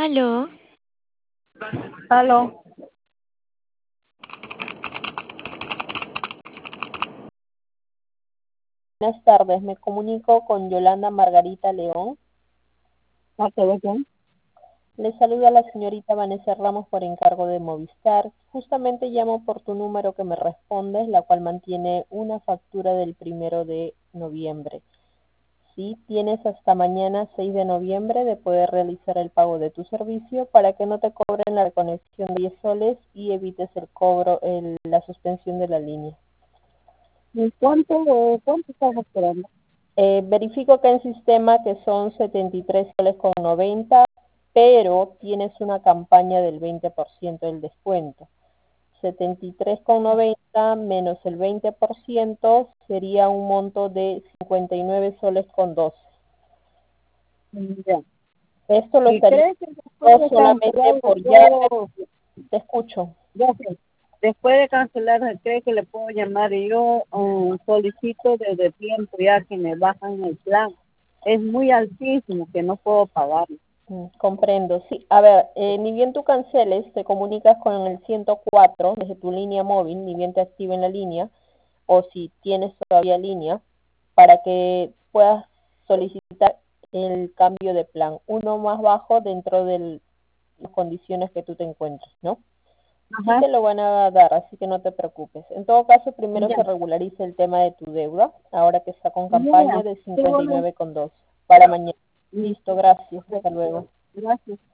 Aló, Aló, Buenas tardes, me comunico con Yolanda Margarita León. ¿a qué de quién? Le saluda la señorita Vanessa Ramos por encargo de Movistar. Justamente llamo por tu número que me respondes, la cual mantiene una factura del 1 de noviembre. Sí, tienes hasta mañana 6 de noviembre de poder realizar el pago de tu servicio para que no te cobren la reconexión de 10 soles y evites el cobro, la suspensión de la línea. ¿Y cuánto estás esperando? Verifico que en sistema que son 73 soles con 90, pero tienes una campaña del 20% del descuento. 73,90 menos el 20% sería un monto de 59 soles con 12. Ya. Esto lo ¿Y estaría crees que después de solamente cancelar por ya. Te escucho. ya sé, después de cancelar, cree que le puedo llamar y yo solicito desde tiempo ya que me bajan el plan? Es muy altísimo que no puedo pagarlo. Comprendo, sí. A ver, ni bien tú canceles, te comunicas con el 104 desde tu línea móvil, ni bien te activen la línea, o si tienes todavía línea, para que puedas solicitar el cambio de plan, uno más bajo dentro de las condiciones que tú te encuentres, ¿no? Sí Ajá, te lo van a dar, así que no te preocupes. En todo caso, primero ya, se regulariza el tema de tu deuda, ahora que está con ya, campaña de qué bueno. 59,2 para mañana. Mm, Listo, gracias. Hasta luego. Gracias.